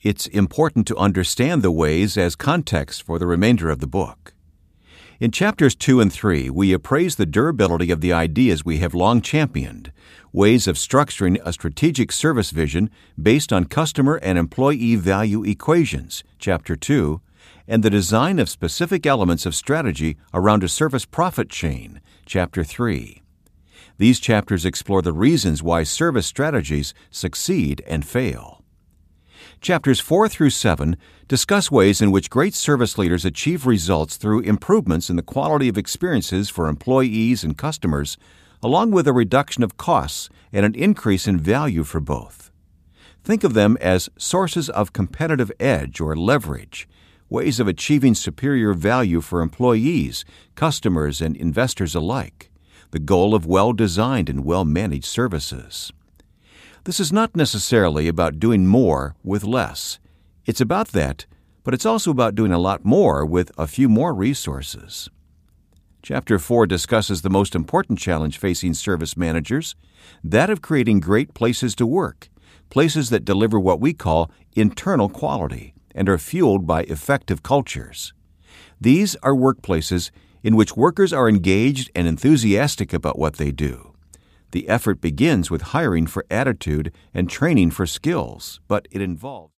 it's important to understand the ways as context for the remainder of the book. In chapters 2 and 3, we appraise the durability of the ideas we have long championed, ways of structuring a strategic service vision based on customer and employee value equations, chapter 2, and the design of specific elements of strategy around a service profit chain, chapter 3. These chapters explore the reasons why service strategies succeed and fail. Chapters 4 through 7 discuss ways in which great service leaders achieve results through improvements in the quality of experiences for employees and customers, along with a reduction of costs and an increase in value for both. Think of them as sources of competitive edge or leverage, ways of achieving superior value for employees, customers, and investors alike, the goal of well-designed and well-managed services. This is not necessarily about doing more with less. It's about that, but it's also about doing a lot more with a few more resources. Chapter 4 discusses the most important challenge facing service managers, that of creating great places to work, places that deliver what we call internal quality and are fueled by effective cultures. These are workplaces in which workers are engaged and enthusiastic about what they do. The effort begins with hiring for attitude and training for skills, but it involves